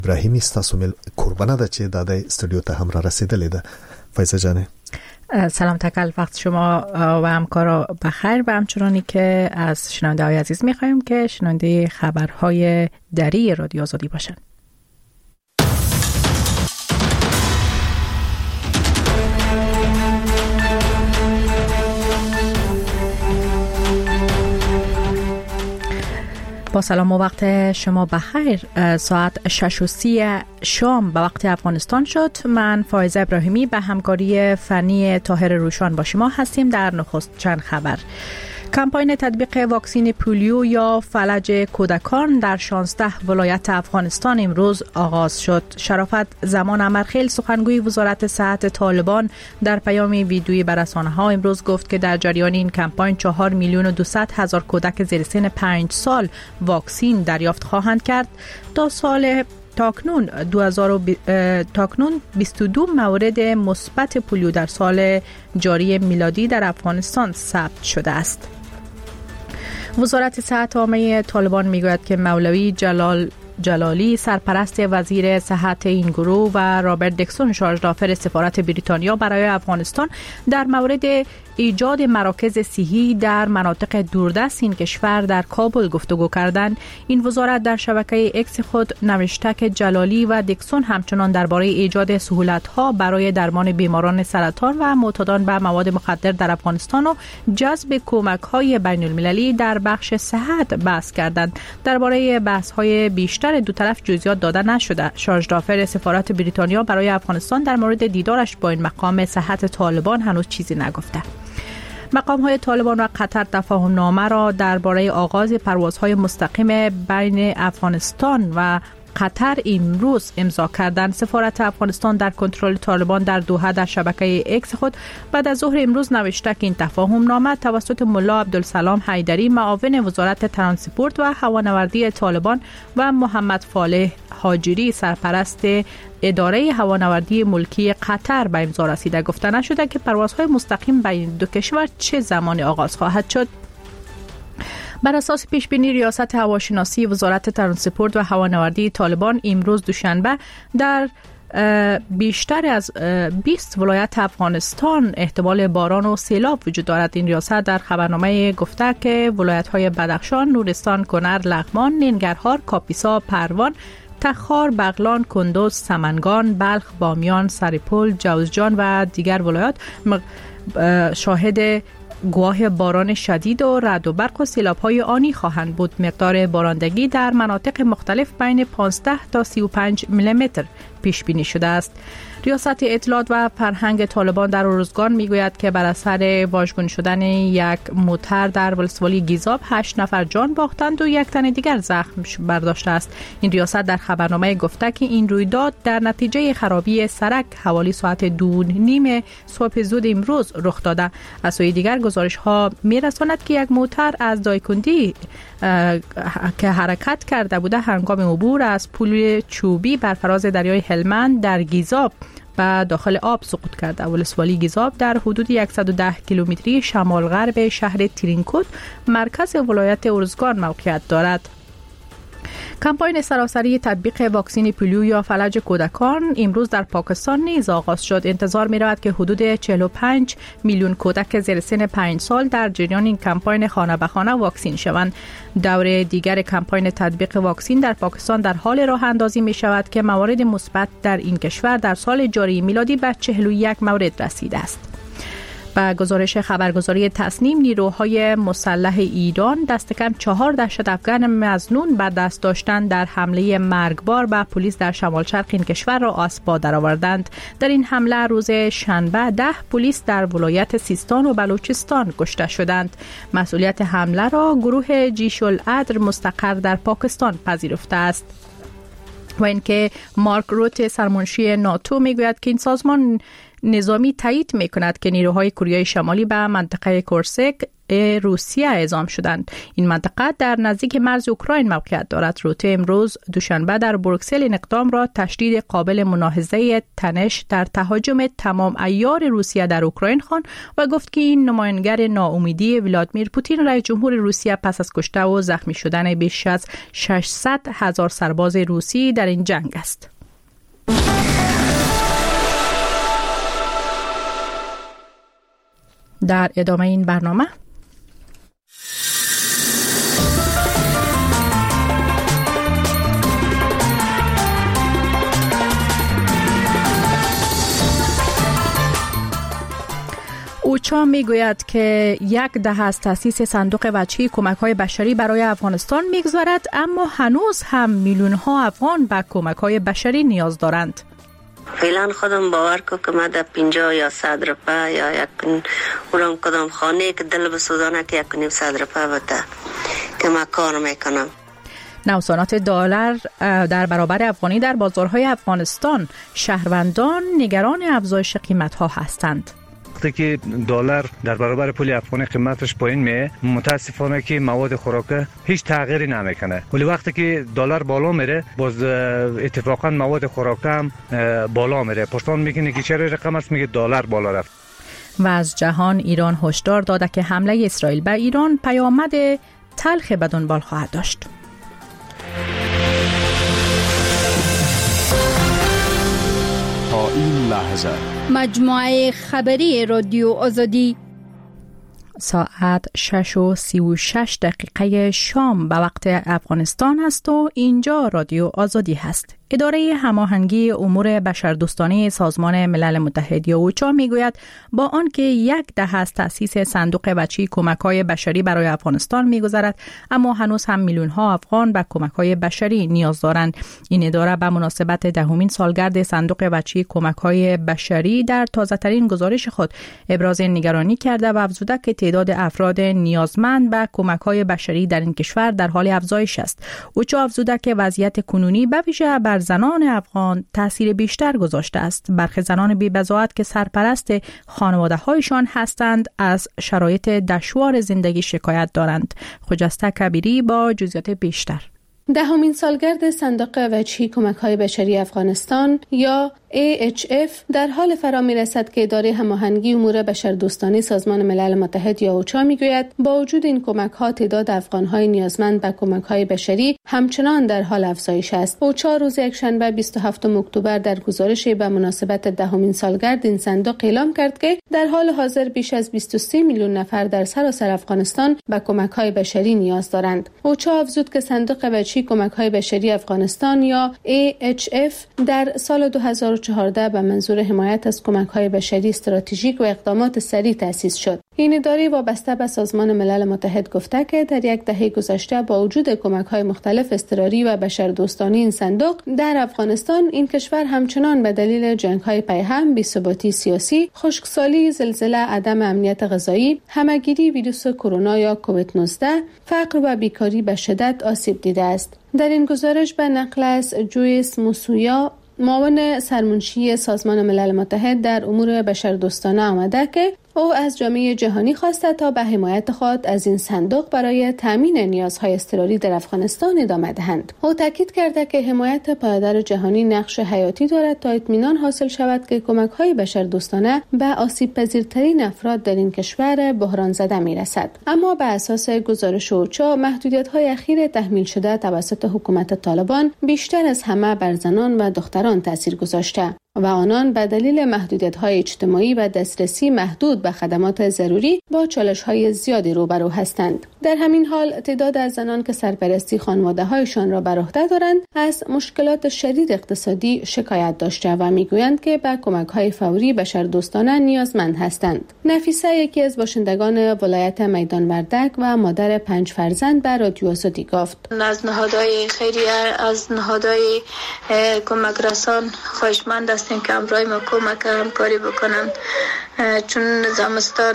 ابراهیمی استاسومیل قربانه ده چې د استودیو ته هم را رسیدلې ده. فایزه جانه سلام تکل، وقت شما و همکارا بخیر و همچنانی که از شنونده های عزیز میخواییم که شنونده خبرهای دری رادیو آزادی باشن. با سلام و وقت شما بخیر. ساعت 6:30 شام به وقت افغانستان شد. من فایزه ابراهیمی به همکاری فنی طاهر روشان با شما هستیم. در نخست چند خبر. کمپاین تطبیق واکسن پولیو یا فلج کودکان در 16 ولایت افغانستان امروز آغاز شد. شرافت زمان امرخیل سخنگوی وزارت صحت طالبان در پیام ویدیویی به رسانه‌ها امروز گفت که در جریان این کمپاین 4,200,000 کودک زیر سن 5 سال واکسن دریافت خواهند کرد. تا سال تاکنون 22 مورد مثبت پولیو در سال جاری میلادی در افغانستان ثبت شده است. وزارت صحت عامه طالبان میگوید که مولوی جلالی سرپرست وزیر صحت این گروه و رابرت دکسون شارژدافر سفارت بریتانیا برای افغانستان در مورد ایجاد مراکز صحی در مناطق دوردست این کشور در کابل گفتگو کردند. این وزارت در شبکه اکس خود نوشته که جلالی و دکسون همچنان درباره ایجاد سهولت‌ها برای درمان بیماران سرطان و معتادان به مواد مخدر در افغانستان و جذب کمک‌های بین‌المللی در بخش صحت بحث کردند. درباره بحث‌های بیشتر دو طرف جزئیات داده نشده. شارژدافر سفارت بریتانیا برای افغانستان در مورد دیدارش با این مقام صحت طالبان هنوز چیزی نگفته. مقام‌های طالبان و قطر تفاهم‌نامه را درباره آغاز پروازهای مستقیم بین افغانستان و قطر امروز امضا کردند. سفارت افغانستان در کنترل طالبان در دوحه در شبکه اکس خود بعد از ظهر امروز نوشته که این تفاهم‌نامه توسط ملا عبدالسلام حیدری معاون وزارت ترانسپورت و هوانوردی طالبان و محمد فالح هاجری سرپرست اداره هوانوردی ملکی قطر به امضا رسیده. گفته نشده که پروازهای مستقیم بین دو کشور چه زمان آغاز خواهد شد. بر اساس پیشبینی ریاست هواشناسی وزارت ترانسپورت و هوانوردی طالبان امروز دوشنبه در بیشتر از 20 ولایت افغانستان احتمال باران و سیلاب وجود دارد. این ریاست در خبرنامه گفته که ولایت‌های بدخشان، نورستان، کنر، لغمان، ننگرهار، کاپیسا، پروان، تخار، بغلان، کندوز، سمنگان، بلخ، بامیان، سرپل، جوزجان و دیگر ولایات شاهد گواه باران شدید و رعد و برق و سیلاب‌های آنی خواهند بود. مقدار بارندگی در مناطق مختلف بین 15 تا 35 میلیمتر پیش بینی شده است. ریاست اطلاعات و فرهنگ طالبان در ارزگان میگوید که بر اثر واژگون شدن یک موتر در ولسوالی گیزاب 8 نفر جان باختند و یک تن دیگر زخم برداشته است. این ریاست در خبرنامه گفته که این رویداد در نتیجه خرابی سرک حوالی ساعت 2:30 صبح زود امروز رخ داده. از سوی دیگر گزارش ها میرساند که یک موتر از دایکندی که حرکت کرده بوده هنگام عبور از پل چوبی بر فراز دریای هلمند در گیزاب و داخل آب سقوط کرده. ولسوالی گیزاب در حدود 110 کیلومتری شمال غرب شهر ترینکوت مرکز ولایت ارزگان موقعیت دارد. کمپاین سراسری تطبیق واکسن پولیو یا فلج کودکان امروز در پاکستان نیز آغاز شد. انتظار می رود که حدود 45 میلیون کودک زیر سن 5 سال در جریان این کمپاین خانه به خانه واکسن شوند. دور دیگر کمپاین تطبیق واکسن در پاکستان در حال راه اندازی می شود که موارد مثبت در این کشور در سال جاری میلادی به 41 مورد رسیده است. با گزارش خبرگزاری تصنیم، نیروهای مسلح ایران دست کم 4 دهشت‌افغان مظنون به دست داشتن در حمله مرگبار به پلیس در شمال شرق این کشور را اسبا درآوردند. در این حمله روز شنبه 10 پلیس در ولایت سیستان و بلوچستان کشته شدند. مسئولیت حمله را گروه جیش العدل مستقر در پاکستان پذیرفته است. و اینکه مارک روت سرمنشی ناتو میگوید که این سازمان نظامی تایید می‌کند که نیروهای کره شمالی به منطقه کورسک روسیه اعزام شدند. این منطقه در نزدیک مرز اوکراین موقعیت دارد. روته امروز دوشنبه در بروکسل این اقدام را تشدید قابل ملاحظه تنش در تهاجم تمام عیار روسیه در اوکراین خواند و گفت که این نمایانگر ناامیدی ولادیمیر پوتین رئیس جمهور روسیه پس از کشته و زخمی شدن بیش از 600,000 سرباز روسی در این جنگ است. در ادامه این برنامه اوچا میگوید که 1 دهه از تأسیس صندوق وجهی کمک‌های بشری برای افغانستان میگذرد، اما هنوز هم میلیون‌ها افغان به کمک‌های بشری نیاز دارند. فعلا خودم باور کو که من در 50 یا 100 روپه یا یک اونم کدام خانه که دل بسوزانه که 1.5 روپه بده که من کار میکنم. نوسانات دلار در برابر افغانی در بازارهای افغانستان، شهروندان نگران افزایش قیمت‌ها هستند. وقتی که دلار در برابر پول افغانی قیمتش پایین میه، متاسفانه که مواد خوراکه هیچ تغییری نمیکنه، ولی وقتی که دلار بالا میره باز اتفاقا مواد خوراکه هم بالا میره. پرسان میکنه که چرا رقم است، میگه دلار بالا رفت. و از جهان ایران هشدار داده که حمله اسرائیل به ایران پیامد تلخ به دنبال خواهد داشت. تا این لحظه مجموعه خبری رادیو آزادی ساعت 6:36 شام به وقت افغانستان است و اینجا رادیو آزادی هست. اداره هماهنگی امور بشردوستانه سازمان ملل متحد یا اوچا میگوید با آنکه 1 دهه از تأسیس صندوق وجهی کمک‌های بشری برای افغانستان میگذرد، اما هنوز هم میلیون‌ها افغان به کمک‌های بشری نیاز دارند. این اداره به مناسبت 10مین سالگرد صندوق وجهی کمک‌های بشری در تازه‌ترین گزارش خود ابراز نگرانی کرده و افزوده که تعداد افراد نیازمند به کمک‌های بشری در این کشور در حال افزایش است. اوچا افزوده که وضعیت کنونی به ویژه بر زنان افغان تاثیر بیشتر گذاشته است. برخی زنان بی‌بضاعت که سرپرست خانواده‌هایشان هستند از شرایط دشوار زندگی شکایت دارند. خجسته کبیری با جزئیات بیشتر. 10مین سالگرد صندوق وجهی کمک‌های بشری افغانستان یا AHF در حال فرا می‌رسد که اداره هماهنگی امور بشردوستانه سازمان ملل متحد یا اوچا میگوید با وجود این کمک‌ها تعداد افغان‌های نیازمند به کمک‌های بشری همچنان در حال افزایش است. اوچا روز یکشنبه 27 اکتبر در گزارشی به مناسبت 10مین سالگرد این صندوق اعلام کرد که در حال حاضر بیش از 23 میلیون نفر در سراسر افغانستان به کمک‌های بشری نیاز دارند. اوچا افزود که صندوق وجهی کمک‌های بشری افغانستان یا AHF در سال 2014 به منظور حمایت از کمک‌های بشری استراتژیک و اقدامات سریع تأسیس شد. این اداره وابسته به سازمان ملل متحد گفته که در 1 دهه گذشته با وجود کمک‌های مختلف اضطراری و بشردوستانه این صندوق در افغانستان، این کشور همچنان به دلیل جنگ‌های پیهم، بی‌ثباتی سیاسی، خشکسالی، زلزله، عدم امنیت غذایی، همه‌گیری ویروس کرونا یا کووید 19، فقر و بیکاری به شدت آسیب دیده است. در این گزارش به نقل از جویس موسویا، معاون سرمنشی سازمان ملل متحد در امور بشردوستانه آمده که او از جامعه جهانی خواسته تا به حمایت خود از این صندوق برای تامین نیازهای اضطراری در افغانستان ادامه دهند. او تاکید کرده که حمایت پایدار جهانی نقش حیاتی دارد تا اطمینان حاصل شود که کمک‌های بشردوستانه به آسیب‌پذیرترین افراد در این کشور بحران زده می‌رسد. اما به اساس گزارش اوچا، محدودیت‌های اخیر تحمیل شده توسط حکومت طالبان بیشتر از همه بر زنان و دختران تاثیر گذاشته و آنان به دلیل محدودیت‌های اجتماعی و دسترسی محدود به خدمات ضروری با چالش‌های زیادی روبرو هستند. در همین حال تعداد از زنان که سرپرستی خانواده‌هایشان را بر عهده دارند از مشکلات شدید اقتصادی شکایت داشته و می‌گویند که به کمک‌های فوری بشردوستانه نیازمند هستند. نفیسه، یکی از باشندگان ولایت میدان وردک و مادر 5 فرزند، به رادیو آزادی گفت: از نهادهای خیریه، از نهادهای کمک رسان خواهشمند هستیم که همراه ما کمک همکاری بکنن، چون زمستان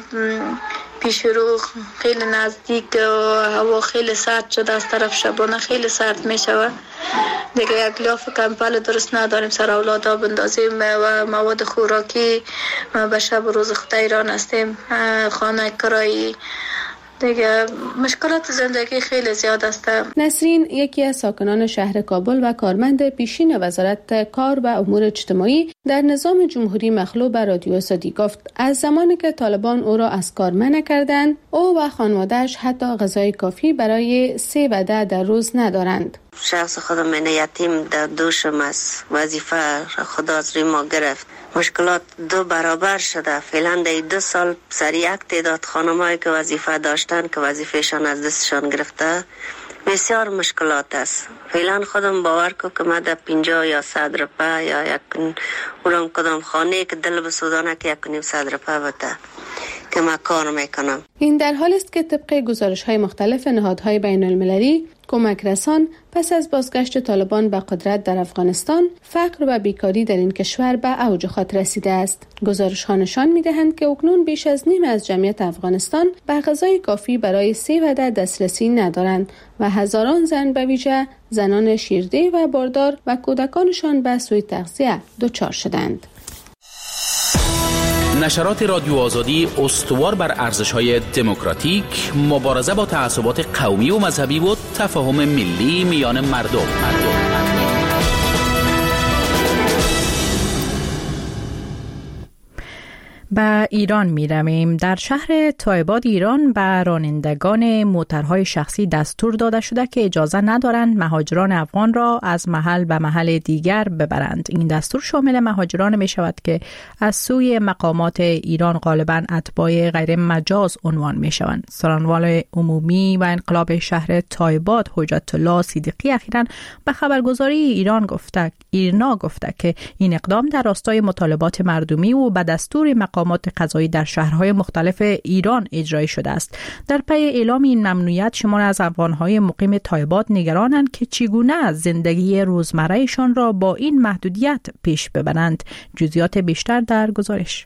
پیش رو خیلی نزدیک و هوا خیلی سرد شده، از طرف شبانه خیلی سرد می شود. دیگه یک لیاف کمپل درست نداریم سر اولادا بندازیم و مواد خوراکی به شب و روز خود ایران هستیم، خانه کرایی، دیگه مشکلات زندگی خیلی زیاد است. نسرین یکی از ساکنان شهر کابل و کارمند پیشین وزارت کار و امور اجتماعی در نظام جمهوری مخلوع به رادیو آزادی گفت از زمانی که طالبان او را از کار منع کردند او و خانواده‌اش حتی غذای کافی برای 3 وعده در روز ندارند. شخص خودم من یتیم در دوشم است، وظیفه خدا از روی ما گرفت، مشکلات 2 برابر شده. فعلا در 2 سال سر یک تعداد خانمایی که وظیفه داشتن که وظیفهشان از دستشان گرفته بسیار مشکلات است. فعلا خودم باور کو که من در 50 یا 100 روپه یا یک اونم کدام خانه که دل بسودانه که 100 روپه بده که من کار میکنم. این در حالی است که طبق گزارش‌های مختلف نهادهای بین المللی کمک رسان پس از بازگشت طالبان به قدرت در افغانستان فقر و بیکاری در این کشور به اوج خود رسیده است. گزارش‌ها نشان می‌دهند که اکنون بیش از نیم از جمعیت افغانستان به غذای کافی برای 3 وعده دسترسی ندارند و هزاران زن به ویژه زنان شیرده و باردار و کودکانشان به سوء تغذیه دچار شدند. نشرات رادیو آزادی استوار بر ارزش‌های دموکراتیک، مبارزه با تعصبات قومی و مذهبی و تفاهم ملی میان مردم. به ایران می رویم. در شهر تایباد ایران به رانندگان موترهای شخصی دستور داده شده که اجازه ندارند مهاجران افغان را از محل به محل دیگر ببرند. این دستور شامل مهاجران می شود که از سوی مقامات ایران غالباً اتباع غیر مجاز عنوان می شوند. سخنران عمومی و انقلاب شهر تایباد حجت الله صدیقی اخیراً به خبرگزاری ایرنا گفته که این اقدام در راستای مطالبات مردمی و به دستور مقامات قضایی در شهرهای مختلف ایران اجرایی شده است. در پی اعلام این ممنوعیت شماری از افغانهای مقیم تایباد نگرانند که چگونه زندگی روزمرهشان را با این محدودیت پیش ببرند. جزئیات بیشتر در گزارش.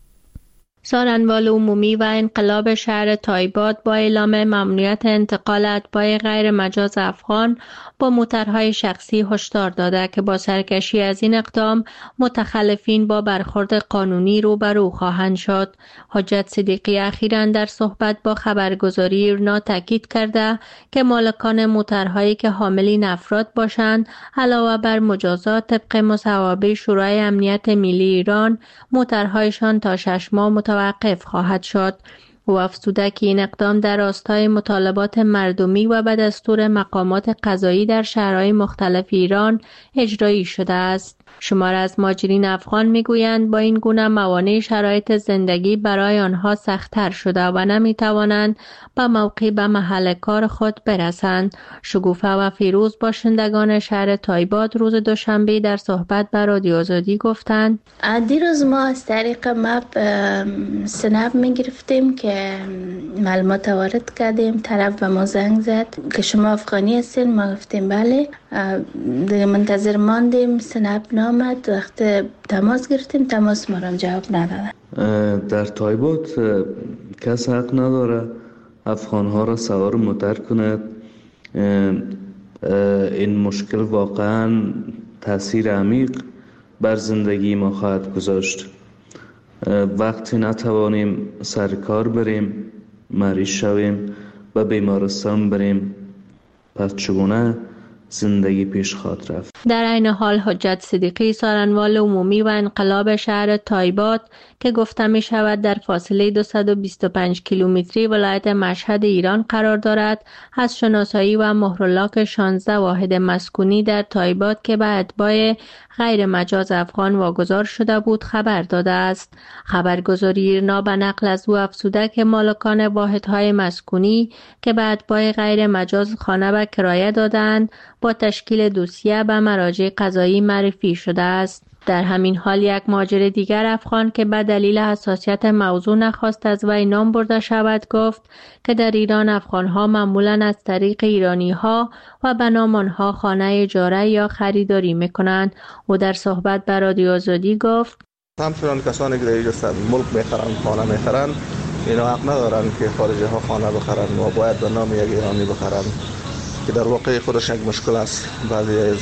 سخنران عمومی و انقلاب شهر تایباد با اعلام ممنوعیت انتقال اتباع غیر مجاز افغان با موترهای شخصی هشدار داده که با سرکشی از این اقدام متخلفین با برخورد قانونی روبرو خواهند شد. حجت صدیقی اخیراً در صحبت با خبرگزاری ایرنا تاکید کرده که مالکان موترهایی که حاملین افراد باشند علاوه بر مجازات طبق مصوبه شورای امنیت ملی ایران موترهایشان تا 6 ماه متوقف خواهد شد. او افزوده که این اقدام در راستای مطالبات مردمی و به دستور مقامات قضایی در شهرهای مختلف ایران اجرایی شده است. شمار از مهاجرین افغان میگویند با این گونه موانع شرایط زندگی برای آنها سخت‌تر شده و نمیتوانند به موقع به محل کار خود برسند. شگوفه و فیروز باشندگان شهر تایباد روز دوشنبه در صحبت با رادیو آزادی گفتند دیروز ما از طریق مپ سنپ میگرفتیم که معلومات وارد کردیم، طرف به ما زنگ زد که شما افغانی هستین؟ ما گفتیم بله. دیگه منتظر ماندیم، سنپ نامد. وقت تماس گرفتیم، تماس ما را جواب ندادن. در تایباد کس حق نداره افغانها را سوار موتر کند. این مشکل واقعا تاثیر عمیق بر زندگی ما خواهد گذاشت. وقتی نتوانیم سر کار بریم، مریض شویم و بیمارستان بریم، پس چگونه زندگی پیش خواهد رفت؟ در عین حال حجت صدیقی سخنران عمومی و انقلاب شهر تایباد که گفته می شود در فاصله 225 کیلومتری ولایت مشهد ایران قرار دارد، از شناسایی و مهرلاک 16 واحد مسکونی در تایباد که به اتباع غیر مجاز افغان واگذار شده بود خبر داده است. خبرگزاری ایرنا به نقل از او افزوده که مالکان واحدهای مسکونی که به اتباع غیر مجاز خانه به کرایه دادند با تشکیل دوسیه به مراجع قضایی معرفی شده است. در همین حال یک مهاجر دیگر افغان که به دلیل حساسیت موضوع نخواست از وی نام برده شود گفت که در ایران افغانها معمولاً از طریق ایرانی‌ها و به نام آنها خانه اجاره یا خریداری می‌کنند. او در صحبت با رادیو آزادی گفت همچنان کسانی که در اینجا ملک می‌خرند، خانه می‌خرند، اینا حق ندارند که خارجی ها خانه بخرند و باید به نام یک ایرانی بخرند که در واقع خودش یک مشکل است. بعضی از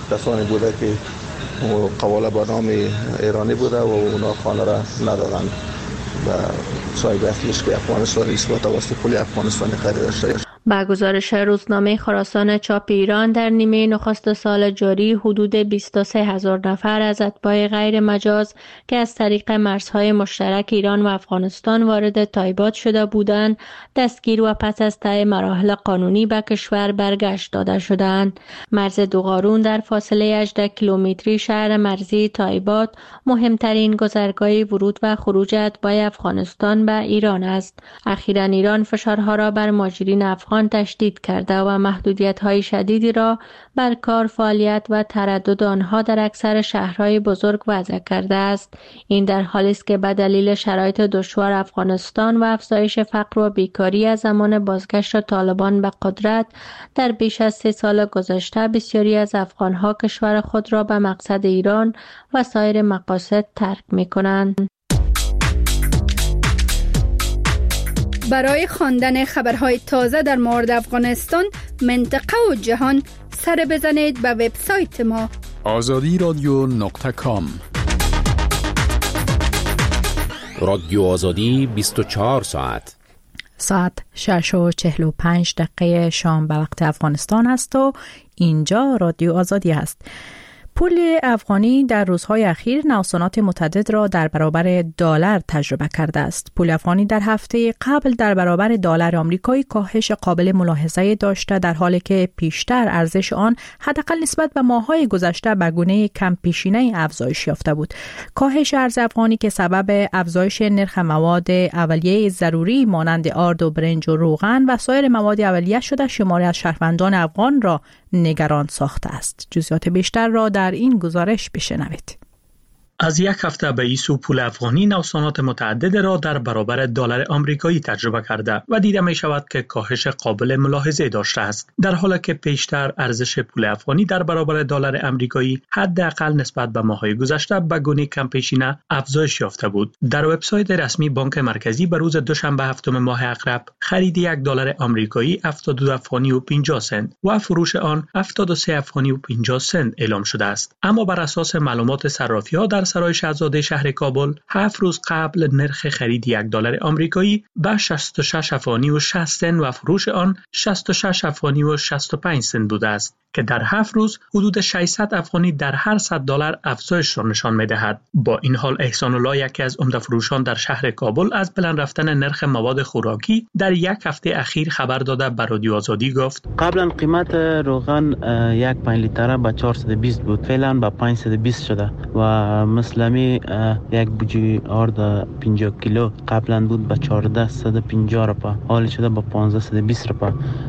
کسانی بوده که قواله با نام ایرانی بوده و اونا خانه را ندادند و صاحب اصلیش که افغانستان ایست توسط پل افغانستان خریده شده. با گزارش روزنامه خراسان چاپ ایران در نیمه نخست سال جاری حدود 23,000 نفر از اتباع غیر مجاز که از طریق مرزهای مشترک ایران و افغانستان وارد تایبات شده بودند دستگیر و پس از طی مراحل قانونی به کشور برگشت داده شدند. مرز دوغارون در فاصله 18 کیلومتری شهر مرزی تایبات مهمترین گذرگاه ورود و خروج اتباع افغانستان به ایران است. اخیراً ایران فشارها را بر مهاجرین افغان تشدید کرده و محدودیت‌های شدیدی را بر کار، فعالیت و تردد آنها در اکثر شهرهای بزرگ وضع کرده است. این در حالی است که به دلیل شرایط دشوار افغانستان و افزایش فقر و بیکاری از زمان بازگشت طالبان به قدرت در بیش از 3 سال گذشته بسیاری از افغانها کشور خود را به مقصد ایران و سایر مقاصد ترک می‌کنند. برای خواندن خبرهای تازه در مورد افغانستان، منطقه و جهان سر بزنید به وبسایت ما azadiradyo.com. رادیو آزادی 24 ساعت. ساعت 6:45 شام به وقت افغانستان است و اینجا رادیو آزادی است. پول افغانی در روزهای اخیر نوسانات متعدد را در برابر دلار تجربه کرده است. پول افغانی در هفته قبل در برابر دلار آمریکایی کاهش قابل ملاحظه‌ای داشته، در حالی که پیشتر ارزش آن حداقل نسبت به ماه‌های گذشته به گونه کم پیشینه افزایش یافته بود. کاهش ارز افغانی که سبب افزایش نرخ مواد اولیه ضروری مانند آرد و برنج و روغن و سایر مواد اولیه شده، شماری از شهروندان افغان را نگران ساخته است. جزئیات بیشتر را در این گزارش بشنوید. از یک هفته به این سو پول افغانی نوسانات متعدد را در برابر دلار آمریکایی تجربه کرده و دیده می شود که کاهش قابل ملاحظه داشته است، در حالی که پیشتر ارزش پول افغانی در برابر دلار آمریکایی حداقل نسبت به ماه‌های گذشته به گونه کم پیشینه افزایش یافته بود. در وبسایت رسمی بانک مرکزی به روز دوشنبه هفتم ماه عقرب خرید $1 آمریکایی 72 افغانی و 50 سنت و فروش آن 73 افغانی و 50 سنت اعلام شده است. اما بر اساس معلومات صرافی‌ها در سرای شاهزاده شهر کابل 7 روز قبل نرخ خرید $1 آمریکایی به 66 افغانی و 60 سنت و فروش آن 66 افغانی و 65 سنت بوده است که در 7 روز حدود 600 افغانی در هر $100 افزایش را نشان می‌دهد. با این حال احسان الله، یکی از عمده فروشان در شهر کابل، از بلند رفتن نرخ مواد خوراکی در یک هفته اخیر خبر داده به رادیو آزادی گفت: قبلا قیمت روغن یک 5 لیتره به 420 بود، فعلا به 520 شده و مثلمی یک بوجی آرد 50 کیلو قبلا بود به 1450 روپا، حال شده به 1520 روپا.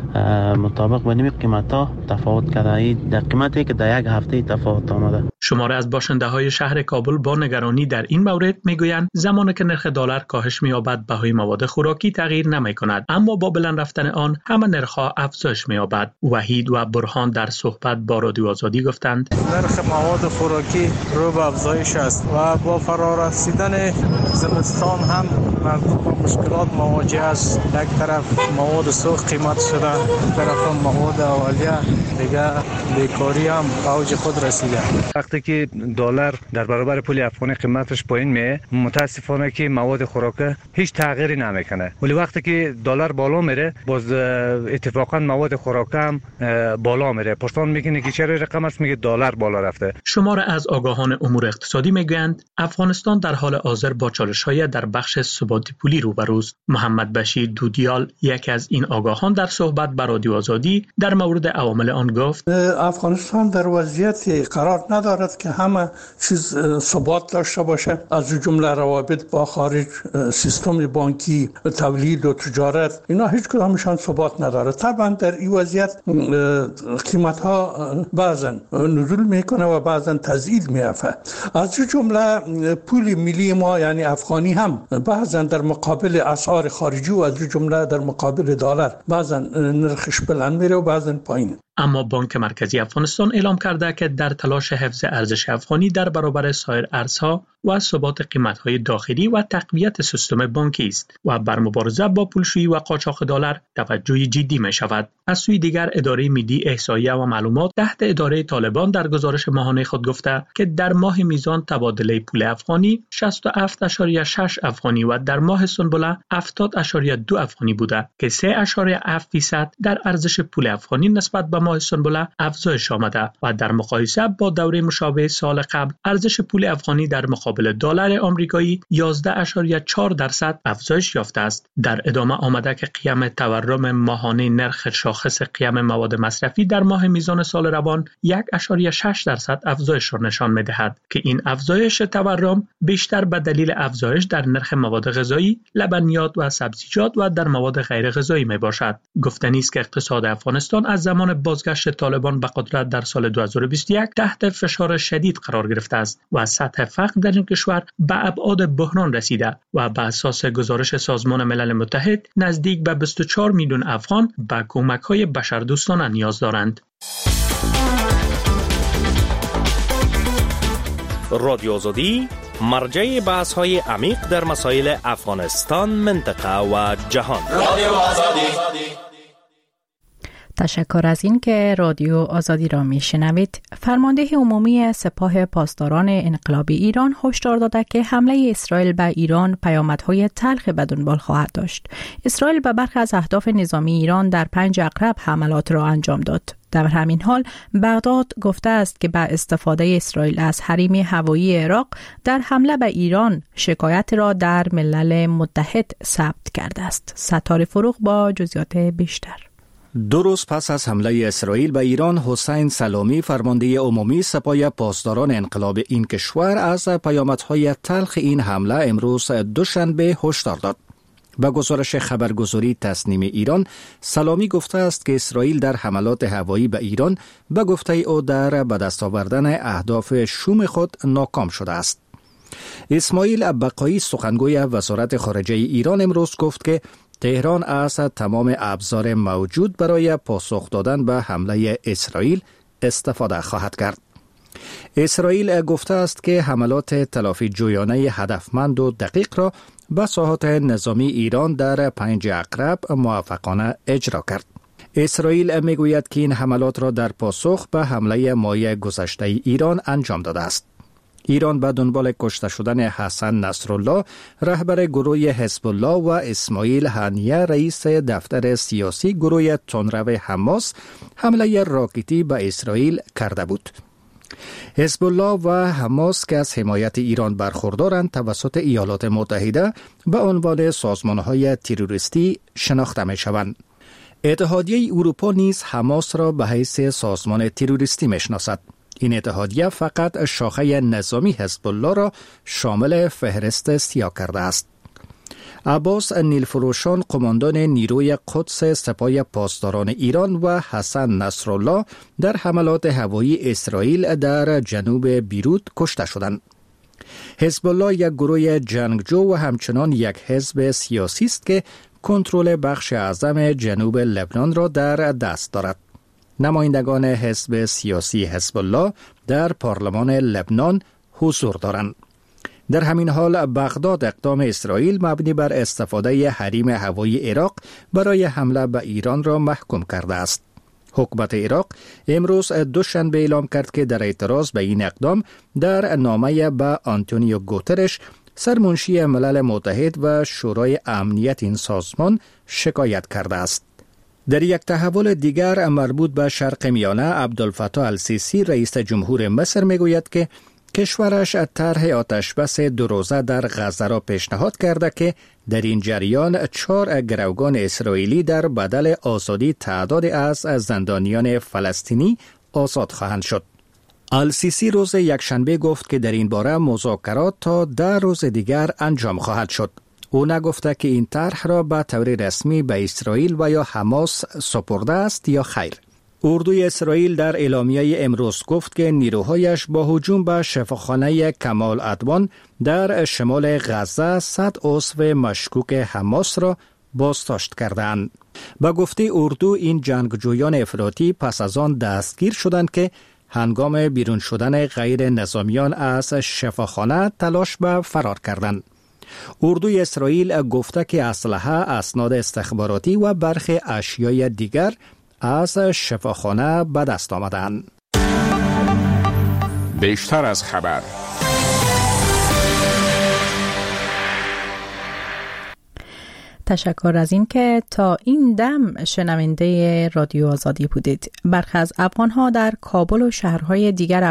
مطابق با نمی قیمت ها تفاوت کرده، در قیمتی که در یک هفته تفاوت آمده. شماره از باشنده های شهر کابل با نگرانی در این مورد میگویند زمانی که نرخ دلار کاهش می‌یابد بهای مواد خوراکی تغییر نمی‌کند، اما با بلند رفتن آن همه نرخ‌ها افزایش می‌یابد. وحید و برهان در صحبت با رادیو آزادی گفتند: نرخ مواد خوراکی رو به افزایش است و با فرارسیدن زمستان هم مردم با مشکلات مواجه است. یک طرف مواد سوخت قیمت شده، طرف مواد اولیه دیگه بیکاری هم اوج خود رسیده. وقتی که دلار در برابر پول افغانی قیمتش پایین میه، متاسفانه که مواد خوراک هیچ تغییری نمیکنه، ولی وقتی که دلار بالا میره باز اتفاقا مواد خوراک هم بالا میره. پرسان میکنه که چرا رقمش میگه دلار بالا رفته. شماره از آگاهان امور اقتصادی میگویند افغانستان در حال حاضر با چالش‌های در بخش ثبات پولی روبروست. محمد بشیر دودیال، یکی از این آگاهان، در صحبت با رادیو آزادی در مورد عوامل آن گفت: افغانستان در وضعیتی قرار ندارد که همه چیز ثبات داشته باشه، از جمله روابط با خارج، سیستم بانکی، تولید و تجارت، اینا هیچ کدامشان ثبات نداره. طبعا در این وضعیت قیمت ها بعضا نزول میکنه و بعضا تزیید میافته. از جمله پول ملی ما یعنی افغانی هم بعضا در مقابل اسعار خارجی و از جمله در مقابل دلار بعضا نرخش بلند میره و بعضا پایین. اما بانک مرکزی افغانستان اعلام کرده که در تلاش حفظ ارزش افغانی در برابر سایر ارزها و ثبات قیمت‌های داخلی و تقویت سیستم بانکی است و بر مبارزه با پولشویی و قاچاق دلار توجه جدی می‌شود. از سوی دیگر اداره ملی احصایه و معلومات تحت اداره طالبان در گزارش ماهانه خود گفته که در ماه میزان تبادله پول افغانی 67.6 افغانی و در ماه سنبله 70.2 افغانی بوده که 3.7% در ارزش پول افغانی نسبت به ماه سنبله افزایش آمده و در مقایسه با دوره مشابه سال قبل ارزش پول افغانی در مقابل دلار آمریکایی 11.4% افزایش یافته است. در ادامه آمده که قیام تورم ماهانه نرخ شاخص قیام مواد مصرفی در ماه میزان سال روان 1.6% افزایش را نشان می‌دهد که این افزایش تورم بیشتر به دلیل افزایش در نرخ مواد غذایی، لبنیات و سبزیجات و در مواد غیر غذایی میباشد. گفتنی است که اقتصاد افغانستان از زمان بازگشت طالبان به قدرت در سال 2021 تحت فشار شدید قرار گرفته است و سطح فقر در این کشور به ابعاد بحران رسیده و به اساس گزارش سازمان ملل متحد نزدیک به 24 میلیون افغان به کمک‌های بشردوستانه نیاز دارند. رادیو آزادی مرجع بحث‌های عمیق در مسائل افغانستان، منطقه و جهان. رادیو آزادی. تشکر از این که رادیو آزادی را میشنوید. فرمانده عمومی سپاه پاسداران انقلابی ایران هشدار داده که حمله اسرائیل به ایران پیامدهای تلخ به دنبال خواهد داشت. اسرائیل به برخی از اهداف نظامی ایران در 5 عقرب حملات را انجام داد. در همین حال بغداد گفته است که با استفاده اسرائیل از حریم هوایی عراق در حمله به ایران شکایت را در ملل متحد ثبت کرده است. ستاره فروغ با جزئیات بیشتر. 2 روز پس از حمله اسرائیل به ایران، حسین سلامی فرمانده عمومی سپاه پاسداران انقلاب این کشور از پیامدهای تلخ این حمله امروز دوشنبه هشدار داد. با گزارش خبرگزاری تصنیم ایران، سلامی گفته است که اسرائیل در حملات هوایی به ایران به گفته او در به دست آوردن اهداف شوم خود ناکام شده است. اسماعیل بقایی سخنگوی وزارت خارجه ایران امروز گفت که تهران از تمام ابزار موجود برای پاسخ دادن به حمله اسرائیل استفاده خواهد کرد. اسرائیل گفته است که حملات تلافی جویانه هدفمند و دقیق را به ساحات نظامی ایران در 5 عقرب موفقانه اجرا کرد. اسرائیل میگوید که این حملات را در پاسخ به حمله ماه گذشته ایران انجام داده است. ایران به دنبال کشته شدن حسن نصرالله رهبر گروه حزب الله و اسماعیل هنیه رئیس دفتر سیاسی گروه تندرو حماس حمله راکتی به اسرائیل کرده بود. حزب الله و حماس که از حمایت ایران برخوردارند توسط ایالات متحده به عنوان سازمان‌های تروریستی شناخته می‌شوند. اتحادیه اروپا نیز حماس را به حیث سازمان تروریستی می‌شناسد. این اتحادیه فقط شاخه نظامی حزب الله را شامل فهرست سیاه کرده است. عباس نیلفروشان قماندان نیروی قدس سپاه پاسداران ایران و حسن نصرالله در حملات هوایی اسرائیل در جنوب بیروت کشته شدند. حزب الله یک گروه جنگجو و همچنان یک حزب سیاسی است که کنترل بخش اعظم جنوب لبنان را در دست دارد. نمایندگان حزب سیاسی حزب الله در پارلمان لبنان حضور دارند. در همین حال بغداد اقدام اسرائیل مبنی بر استفاده حریم هوایی عراق برای حمله به ایران را محکوم کرده است. حکومت عراق امروز دوشنبه اعلام کرد که در اعتراض به این اقدام در نامه به آنتونیو گوترش سرمنشی ملل متحد و شورای امنیت این سازمان شکایت کرده است. در یک تحول دیگر مربوط به شرق میانه، عبدالفتاح السیسی رئیس جمهور مصر میگوید که کشورش طرح آتشبس 2 روزه در غزه را پیشنهاد کرده که در این جریان 4 گروگان اسرائیلی در بدل آزادی تعدادی از زندانیان فلسطینی آزاد خواهند شد. السیسی روز یکشنبه گفت که در این باره مذاکرات تا 10 روز دیگر انجام خواهد شد. او نگفته که این طرح را به طور رسمی به اسرائیل و یا حماس سپرده است یا خیر. اردوی اسرائیل در اعلامیه امروز گفت که نیروهایش با هجوم به شفاخانه کمال عدوان در شمال غزه 100 عضو مشکوک حماس را بازداشت کردند. به گفته اردو این جنگجویان افراطی پس از آن دستگیر شدند که هنگام بیرون شدن غیر نظامیان از شفاخانه تلاش به فرار کردند. اردوی اسرائیل گفته که اسلحه، اسناد استخباراتی و برخی اشیای دیگر از شفاخانه به دست آمدند. بیشتر از خبر. تشکر از این که تا این دم شنونده رادیو آزادی بودید. برخی از افغان‌ها در کابل و شهرهای دیگر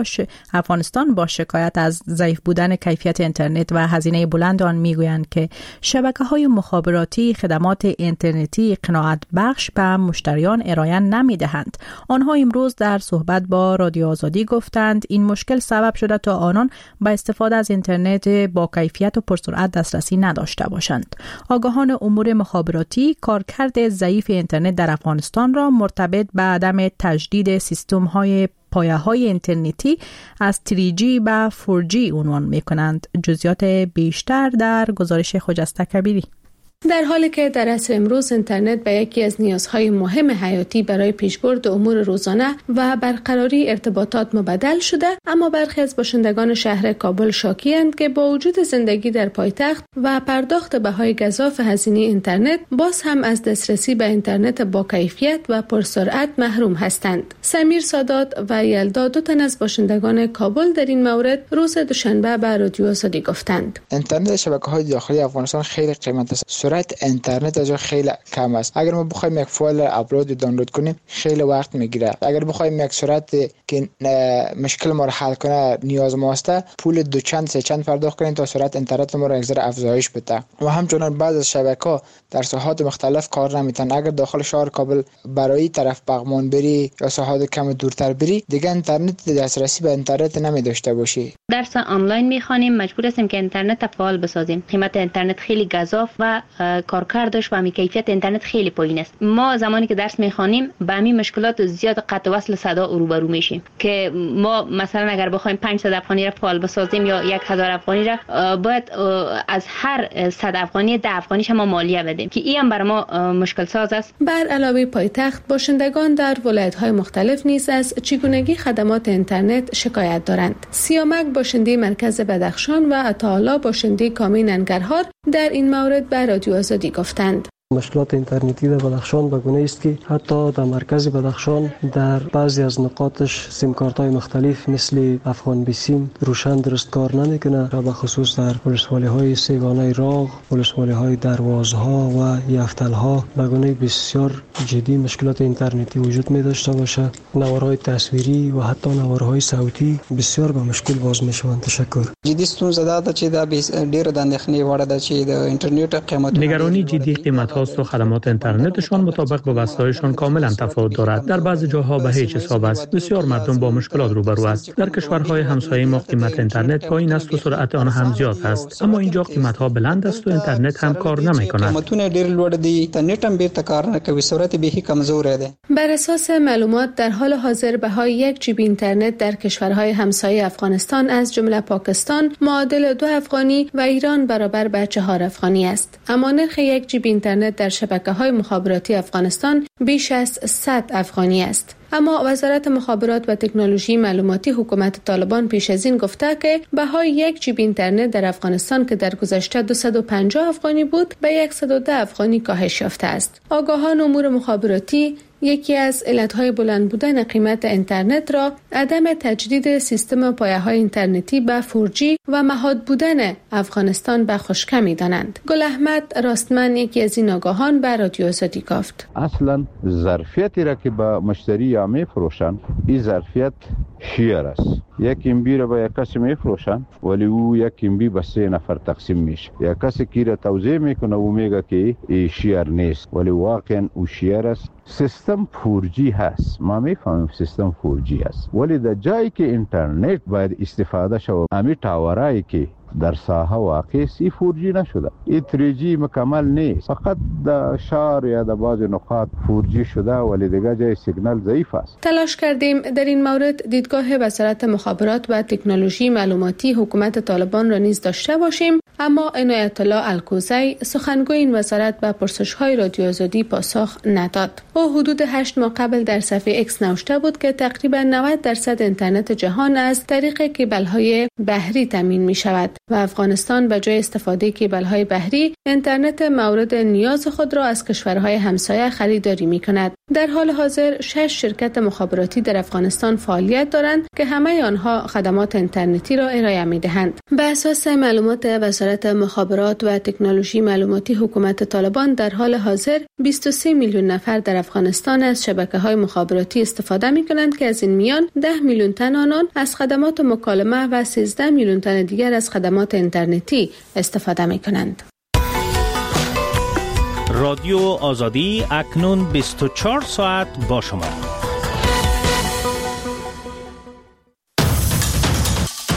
افغانستان با شکایت از ضعیف بودن کیفیت اینترنت و هزینه بلند آن میگویند که شبکه‌های مخابراتی خدمات اینترنتی قناعت بخش به مشتریان ارائه نمی‌دهند. آنها امروز در صحبت با رادیو آزادی گفتند این مشکل سبب شده تا آنان با استفاده از اینترنت با کیفیت و پرسرعت دسترسی نداشته باشند. آگاهان امور مخابراتی کارکرد ضعیف اینترنت در افغانستان را مرتبط به عدم تجدید سیستم‌های پایه‌های اینترنتی از 3G به 4G عنوان می‌کنند. جزئیات بیشتر در گزارش خجسته کبیری. در حالی که در عصر امروز اینترنت به یکی از نیازهای مهم حیاتی برای پیشبرد امور روزانه و برقراری ارتباطات مبدل شده، اما برخی از باشندگان شهر کابل شاکی‌اند که با وجود زندگی در پایتخت و پرداخت بهای گزاف هزینه اینترنت باز هم از دسترسی به اینترنت با کیفیت و پرسرعت محروم هستند. سمیر سادات و یلدا، دو تن از باشندگان کابل، در این مورد روز دوشنبه به رادیو آزادی گفتند: اینترنت شبکه‌های داخلی افغانستان خیلی قیمت است. سرعت اینترنت از خیلی کم است. اگر ما بخوایم یک فایل اپلود دانلود کنیم خیلی وقت میگیره. اگر بخوایم یک سرعت که مشکل ما رو حل کنه نیاز ماسته، پول دو چند سه چند پرداخت کنیم تا سرعت اینترنت ما رو یک ذره افزایش بده. و همچنین بعض از شبکه‌ها در ساحات مختلف کار نمیتونن. اگر داخل شهر کابل برای طرف بغمان بری یا ساحات کم دورتر بری، دیگه اینترنت دسترسی به اینترنت نمیداشته باشی. درس آنلاین میخوانیم، مجبور هستیم که اینترنت فعال بسازیم. قیمت اینترنت خیلی گزاف و کارکردش و کیفیت اینترنت خیلی پایین است. ما زمانی که درس میخوانیم با همین مشکلات زیاد قطع وصل صدا روبرو میشیم که ما مثلا اگر بخوایم 500 افغانی را فعال بسازیم یا 1000 افغانی را، باید از هر 100 افغانی 10 افغانیش ما مالیه بدیم که این هم برای ما مشکل ساز است. بر علاوه پایتخت، باشندگان در ولایت‌های مختلف نیز از چگونگی خدمات اینترنت شکایت دارند. سیامک باشنده مرکز بدخشان و عطاالله باشنده کامی ننگرهار در این مورد به رادیو آزادی گفتند: مشکلات اینترنتی در بدخشان به گونه است که حتی در مرکز بدخشان در بعضی از نقاطش سیم کارت های مختلف مثل افغان بی سیم روشن درست کار نمیکنه و به خصوص در ولسوالی های سیگانه راغ، ولسوالی های دروازها و یفتل ها به گونه بسیار جدی مشکلات اینترنتی وجود می داشته باشه. نوارهای تصویری و حتی نوارهای صوتی بسیار به مشکل باز می شوند. تشکر. جدی ستونزه ده چې دا ډیر د اندېښنې وړ ده چې د اینترنت قیمت نگرانی جدی قیمت و خدمات اینترنتشان مطابق با بسته‌هایشان کاملا تفاوت دارد. در بعضی جاها به هیچ حساب است. بسیار مردم با مشکلات روبرو است. در کشورهای همسایه ما قیمت اینترنت پایین است و سرعت آن هم زیاد است، اما اینجا قیمت‌ها بلند است و اینترنت هم کار نمی‌کند. قیمتونه ډیر لوړ دي، اینترنت هم بیرته کار نه کوي، سرعت به کمزور ده. بر اساس معلومات در حال حاضر بهای 1 جی بی اینترنت در کشورهای همسایه افغانستان از جمله پاکستان معادل 2 افغانی و ایران برابر به 4 افغانی است. اما نرخ 1 جی بی اینترنت در شبکه‌های مخابراتی افغانستان بیش از 100 افغانی است. اما وزارت مخابرات و تکنولوژی معلوماتی حکومت طالبان پیش از این گفته که بهای 1 جی بی اینترنت در افغانستان که در گذشته 250 افغانی بود به 110 افغانی کاهش یافته است. آگاهان امور مخابراتی یکی از علتهای بلند بودن قیمت اینترنت را عدم تجدید سیستم پایه‌های اینترنتی به 4G و مهاد بودن افغانستان به خشکه می‌دانند. گل احمد راستمن یکی از این آگاهان به رادیو آزادی گفت: اصلا ظرفیتی را که به مشتری یا می‌فروشند این ظرفیت شیر است. یک MB را به یک کسی می‌فروشند ولی او یک MB به 3 نفر تقسیم میشه. یک کسی کی را توزیع میکنه و میگه که این شیر نیست ولی واقعا او شیر است. سیستم 4G هست، ما میفهمیم سیستم 4G هست ولی در جایی که اینترنت باید استفاده شود امی تاورایی که در ساحه واقع سی 4G نشده، این 3G مکمل نیست، فقط در شهر یا در بعض نقاط 4G شده ولی دیگه جای سیگنال ضعیف است. تلاش کردیم در این مورد دیدگاه وزارت مخابرات و تکنولوژی معلوماتی حکومت طالبان را نیز داشته باشیم، اما عنایت الله الکوزی سخنگوی این وزارت به پرسش‌های رادیو آزادی پاسخ نداد. او حدود 8 ماه قبل در صفحه اکس نوشته بود که تقریبا 90% اینترنت جهان از طریق کیبل‌های بحری تامین می‌شود و افغانستان به جای استفاده کیبل‌های بحری اینترنت مورد نیاز خود را از کشورهای همسایه خریداری می‌کند. در حال حاضر 6 شرکت مخابراتی در افغانستان فعالیت دارند که همه آنها خدمات اینترنتی را ارائه می‌دهند. به اساس معلومات وزارت مخابرات و تکنولوژی معلوماتی حکومت طالبان در حال حاضر 23 میلیون نفر در افغانستان از شبکه‌های مخابراتی استفاده می‌کنند که از این میان 10 میلیون تن آنان از خدمات مکالمه و 13 میلیون تن دیگر از خدمات اینترنتی استفاده می‌کنند. رادیو آزادی اکنون 24 ساعت با شما.